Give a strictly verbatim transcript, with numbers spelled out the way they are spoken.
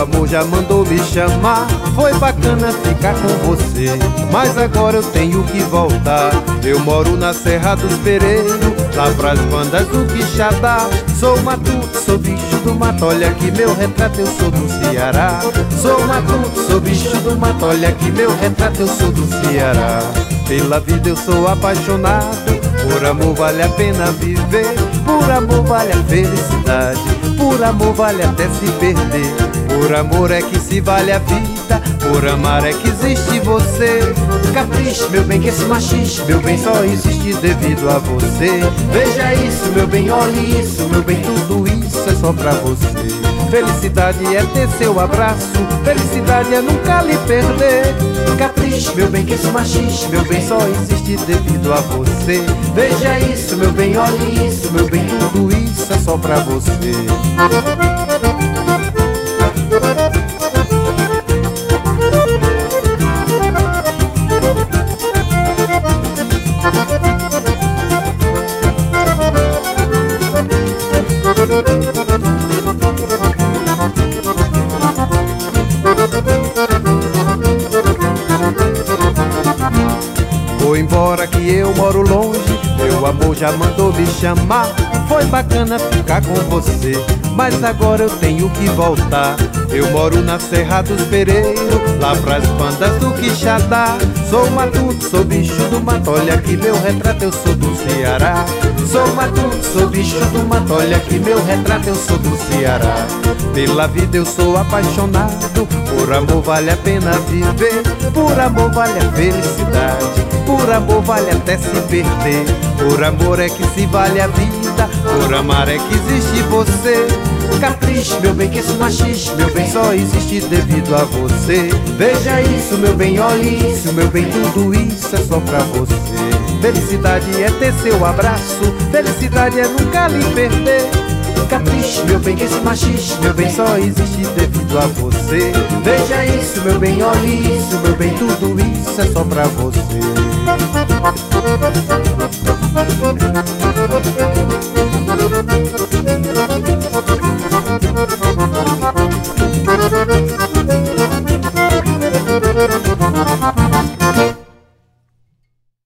amor já mandou me chamar. Foi bacana ficar com você, mas agora eu tenho que voltar. Eu moro na Serra dos Pereiros, lá pras bandas do Quixadá. Sou matuto, sou bicho do mato, olha que meu retrato, eu sou do Ceará. Sou matuto, sou bicho do mato, olha que meu retrato, eu sou do Ceará. Pela vida eu sou apaixonado, por amor vale a pena viver. Por amor vale a felicidade, por amor vale até se perder. Por amor é que se vale a vida, por amar é que existe você. Capricho, meu bem, que esse machixe, meu bem, só existe devido a você. Veja isso, meu bem, olhe isso, meu bem, tudo isso é só pra você. Felicidade é ter seu abraço, felicidade é nunca lhe perder. Capricho, meu bem, que esse machixe, meu bem, só existe devido a você. Veja isso, meu bem, olhe isso, meu bem, tudo isso é só pra você. Vou embora que eu moro longe, meu amor já mandou me chamar. Foi bacana ficar com você, mas agora eu tenho que voltar. Eu moro na Serra dos Pereiros, lá pras bandas do Quixadá. Sou matuto, sou bicho do mato, olha que meu retrato, eu sou do Ceará. Sou matuto, sou bicho do mato, olha que meu retrato, eu sou do Ceará. Pela vida eu sou apaixonado, por amor vale a pena viver. Por amor vale a felicidade, por amor vale até se perder. Por amor é que se vale a vida, por amar é que existe você. Capricho, meu bem, que esse machixe, meu bem, só existe devido a você. Veja isso, meu bem, olhe isso, meu bem, tudo isso é só pra você. Felicidade é ter seu abraço, felicidade é nunca lhe perder. Capricho, meu bem, que esse machixe, meu bem, só existe devido a você. Veja isso, meu bem, olhe isso, meu bem, tudo isso é só pra você.